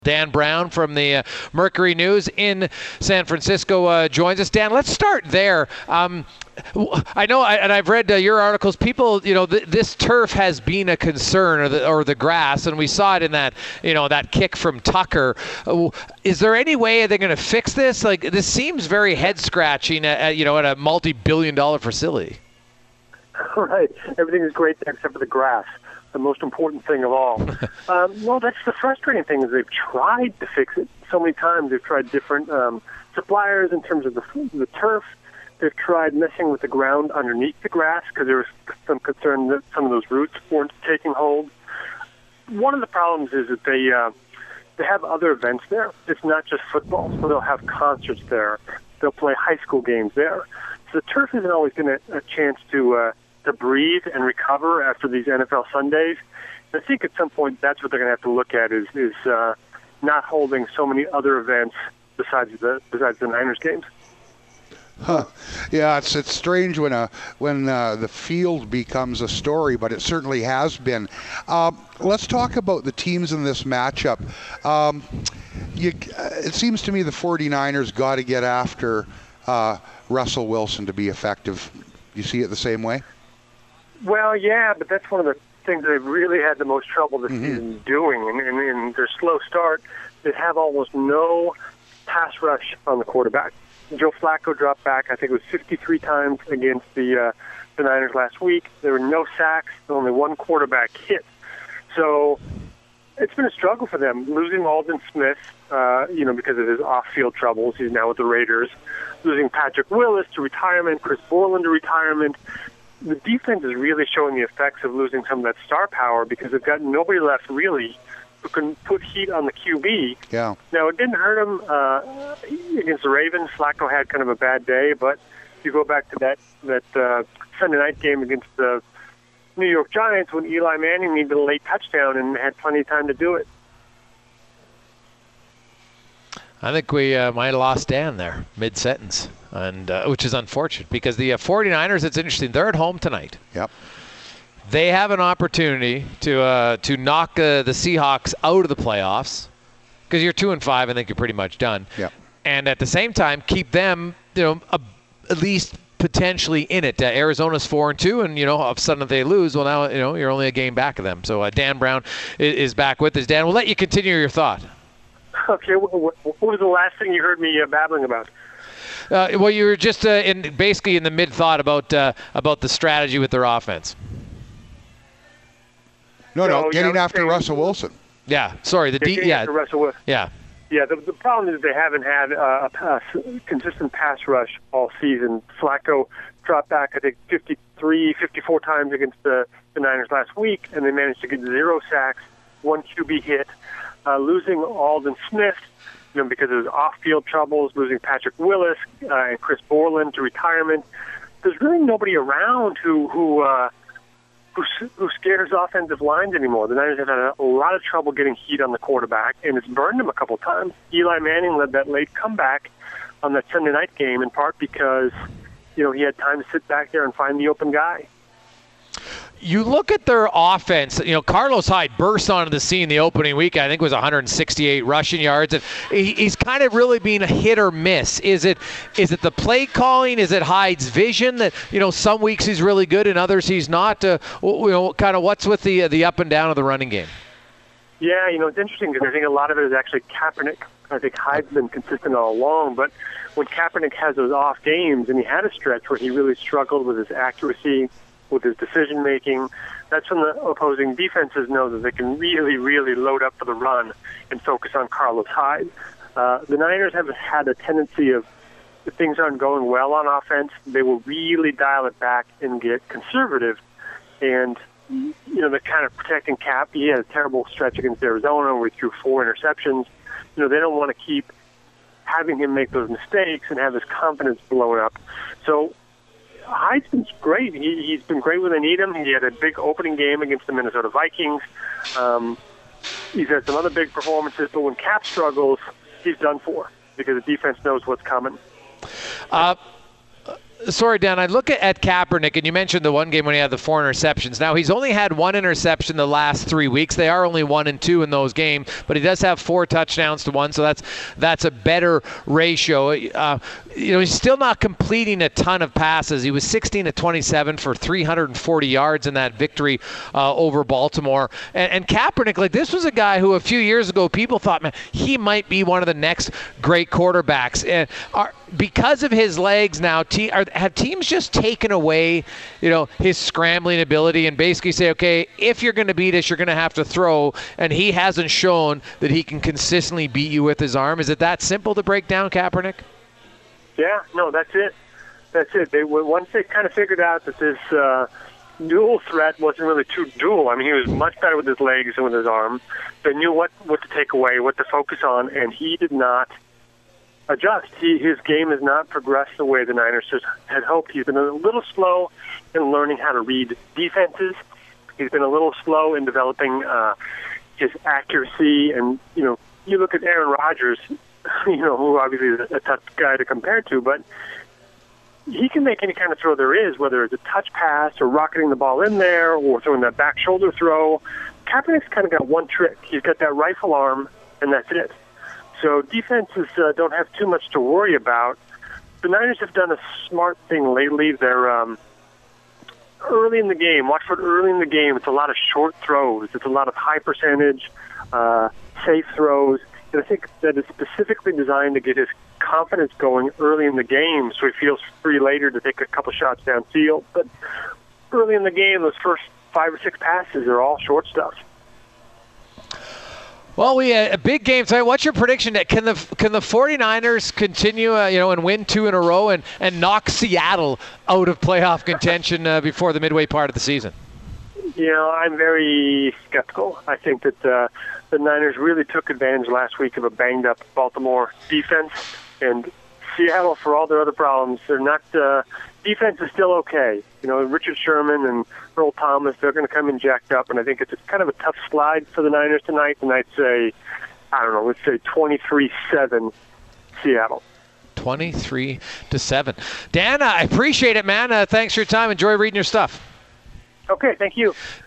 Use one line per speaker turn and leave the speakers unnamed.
Dan Brown from the Mercury News in San Francisco joins us. Dan, let's start there. I know, and I've read your articles. People, this turf has been a concern, or the grass, and we saw it in that, that kick from Tucker. Is there any way they're going to fix this? Like, this seems very head scratching at a multi-billion-dollar facility.
Right, everything is great there except for the grass. The most important thing of all. Well, that's the frustrating thing, is they've tried to fix it so many times. They've tried different suppliers in terms of the turf. They've tried messing with the ground underneath the grass because there was some concern that some of those roots weren't taking hold. One of the problems is that they have other events there. It's not just football, so they'll have concerts there. They'll play high school games there. So the turf isn't always going to a chance to breathe and recover after these NFL Sundays. I think at some point that's what they're going to have to look at is not holding so many other events besides the Niners games.
Huh. Yeah, it's strange when the field becomes a story, but it certainly has been. Let's talk about the teams in this matchup. It seems to me the 49ers got to get after Russell Wilson to be effective. You see it the same way?
Well, yeah, but that's one of the things they've really had the most trouble this season doing. In their slow start, they have almost no pass rush on the quarterback. Joe Flacco dropped back, I think it was 53 times against the Niners last week. There were no sacks, only one quarterback hit. So it's been a struggle for them. Losing Aldon Smith, because of his off-field troubles. He's now with the Raiders. Losing Patrick Willis to retirement, Chris Borland to retirement. The defense is really showing the effects of losing some of that star power because they've got nobody left really who can put heat on the QB.
Yeah.
Now, it didn't hurt him against the Ravens. Flacco had kind of a bad day, but if you go back to that Sunday night game against the New York Giants when Eli Manning needed a late touchdown and had plenty of time to do it.
I think we might have lost Dan there mid-sentence, and which is unfortunate because the 49ers, it's interesting, they're at home tonight.
Yep.
They have an opportunity to knock the Seahawks out of the playoffs because you're 2-5. I think you're pretty much done.
Yep.
And at the same time, keep them, at least potentially in it. Arizona's 4-2, and if suddenly they lose, well, now you're only a game back of them. So Dan Brown is back with us. Dan, we'll let you continue your thought.
Okay, what was the last thing you heard me babbling about?
Well, you were just basically in the mid-thought about the strategy with their offense.
No, getting after Russell Wilson.
Yeah, sorry.
After Russell Wilson.
Yeah.
Yeah, the problem is they haven't had a consistent pass rush all season. Flacco dropped back, I think, 54 times against the Niners last week, and they managed to get 0 sacks, 1 QB hit. Losing Aldon Smith, because of his off-field troubles, losing Patrick Willis and Chris Borland to retirement. There's really nobody around who scares offensive lines anymore. The Niners have had a lot of trouble getting heat on the quarterback, and it's burned them a couple times. Eli Manning led that late comeback on that Sunday night game, in part because he had time to sit back there and find the open guy.
You look at their offense, Carlos Hyde burst onto the scene the opening week. I think it was 168 rushing yards. And he's kind of really been a hit or miss. Is it the play calling? Is it Hyde's vision that, some weeks he's really good and others he's not? Kind of what's with the up and down of the running game?
Yeah, it's interesting because I think a lot of it is actually Kaepernick. I think Hyde's been consistent all along, but when Kaepernick has those off games, and he had a stretch where he really struggled with his accuracy, with his decision-making, that's when the opposing defenses know that they can really, really load up for the run and focus on Carlos Hyde. The Niners have had a tendency of, if things aren't going well on offense, they will really dial it back and get conservative. And, they're kind of protecting Cap. He had a terrible stretch against Arizona where he threw 4 interceptions. They don't want to keep having him make those mistakes and have his confidence blown up. So Hyde's been great. He's been great when they need him. He had a big opening game against the Minnesota Vikings. He's had some other big performances, but when Cap struggles, he's done for because the defense knows what's coming.
Sorry, Dan, I look at Kaepernick, and you mentioned the one game when he had the 4 interceptions. Now, he's only had 1 interception the last 3 weeks. They are only 1-2 in those games, but he does have 4 touchdowns to 1, so that's a better ratio. He's still not completing a ton of passes. He was 16-27 for 340 yards in that victory over Baltimore. And Kaepernick, this was a guy who a few years ago people thought, man, he might be one of the next great quarterbacks. And because of his legs now, have teams just taken away, his scrambling ability and basically say, okay, if you're going to beat us, you're going to have to throw, and he hasn't shown that he can consistently beat you with his arm? Is it that simple to break down Kaepernick?
Yeah, no, that's it. Once they kind of figured out that this dual threat wasn't really too dual. I mean, he was much better with his legs than with his arm. They knew what to take away, what to focus on, and he did not adjust. His game has not progressed the way the Niners had hoped. He's been a little slow in learning how to read defenses. He's been a little slow in developing his accuracy. And, you look at Aaron Rodgers, who obviously is a tough guy to compare to, but he can make any kind of throw there is, whether it's a touch pass or rocketing the ball in there or throwing that back shoulder throw. Kaepernick's kind of got one trick. He's got that rifle arm, and that's it. So defenses don't have too much to worry about. The Niners have done a smart thing lately. They're early in the game. Watch for early in the game. It's a lot of short throws. It's a lot of high percentage, safe throws. And I think that it's specifically designed to get his confidence going early in the game so he feels free later to take a couple shots downfield. But early in the game, those first 5 or 6 passes are all short stuff.
Well, we had a big game tonight. What's your prediction? Can the 49ers continue, and win 2 in a row and knock Seattle out of playoff contention before the midway part of the season?
I'm very skeptical. I think that the Niners really took advantage last week of a banged-up Baltimore defense, and Seattle, for all their other problems, they're not. Defense is still okay. Richard Sherman and Earl Thomas, they're going to come in jacked up, and I think it's kind of a tough slide for the Niners tonight. And I'd say, let's say 23-7 Seattle.
23-7. Dan, I appreciate it, man. Thanks for your time. Enjoy reading your stuff.
Okay, thank you.